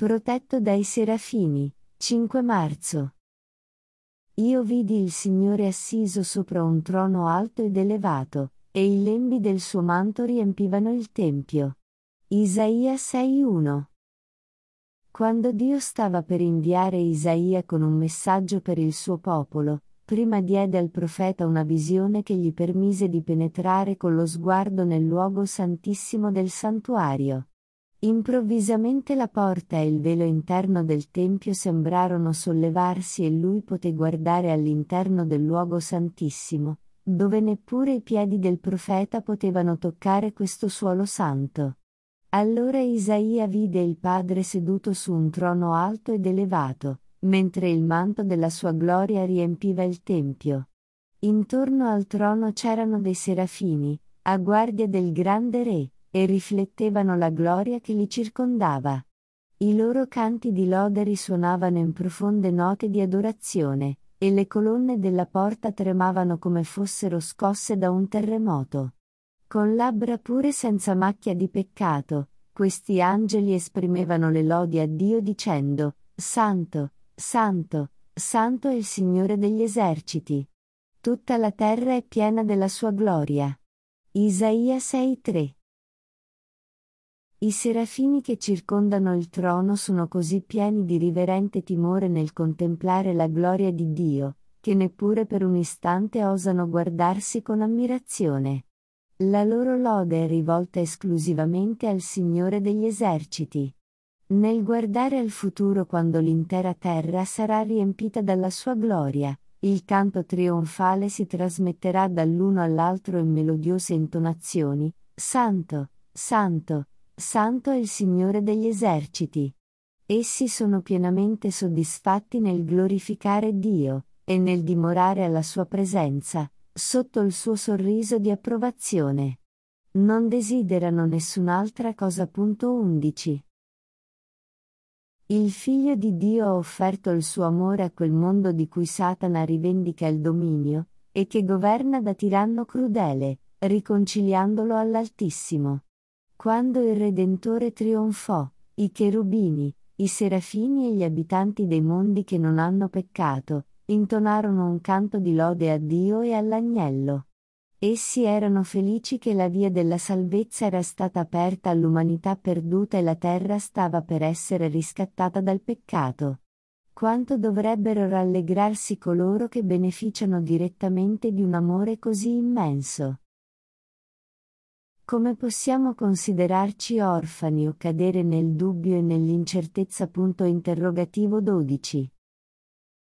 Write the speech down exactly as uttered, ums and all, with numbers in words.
protetto dai serafini. cinque marzo. Io vidi il Signore assiso sopra un trono alto ed elevato, e i lembi del suo manto riempivano il tempio. Isaia sei uno. Quando Dio stava per inviare Isaia con un messaggio per il suo popolo, prima diede al profeta una visione che gli permise di penetrare con lo sguardo nel luogo santissimo del santuario. Improvvisamente la porta e il velo interno del tempio sembrarono sollevarsi e lui poté guardare all'interno del luogo santissimo, dove neppure i piedi del profeta potevano toccare questo suolo santo. Allora Isaia vide il Padre seduto su un trono alto ed elevato, mentre il manto della sua gloria riempiva il tempio. Intorno al trono c'erano dei serafini, a guardia del grande re, e riflettevano la gloria che li circondava. I loro canti di lode risuonavano in profonde note di adorazione, e le colonne della porta tremavano come fossero scosse da un terremoto. Con labbra pure senza macchia di peccato, questi angeli esprimevano le lodi a Dio dicendo: Santo, Santo, Santo è il Signore degli eserciti. Tutta la terra è piena della sua gloria. Isaia sei tre. I serafini che circondano il trono sono così pieni di riverente timore nel contemplare la gloria di Dio, che neppure per un istante osano guardarsi con ammirazione. La loro lode è rivolta esclusivamente al Signore degli eserciti. Nel guardare al futuro, quando l'intera terra sarà riempita dalla sua gloria, il canto trionfale si trasmetterà dall'uno all'altro in melodiose intonazioni: Santo, Santo, Santo è il Signore degli eserciti. Essi sono pienamente soddisfatti nel glorificare Dio, e nel dimorare alla sua presenza, sotto il suo sorriso di approvazione. Non desiderano nessun'altra cosa. undici. Il Figlio di Dio ha offerto il suo amore a quel mondo di cui Satana rivendica il dominio, e che governa da tiranno crudele, riconciliandolo all'Altissimo. Quando il Redentore trionfò, i cherubini, i serafini e gli abitanti dei mondi che non hanno peccato, intonarono un canto di lode a Dio e all'Agnello. Essi erano felici che la via della salvezza era stata aperta all'umanità perduta e la terra stava per essere riscattata dal peccato. Quanto dovrebbero rallegrarsi coloro che beneficiano direttamente di un amore così immenso. Come possiamo considerarci orfani o cadere nel dubbio e nell'incertezza? Interrogativo dodici.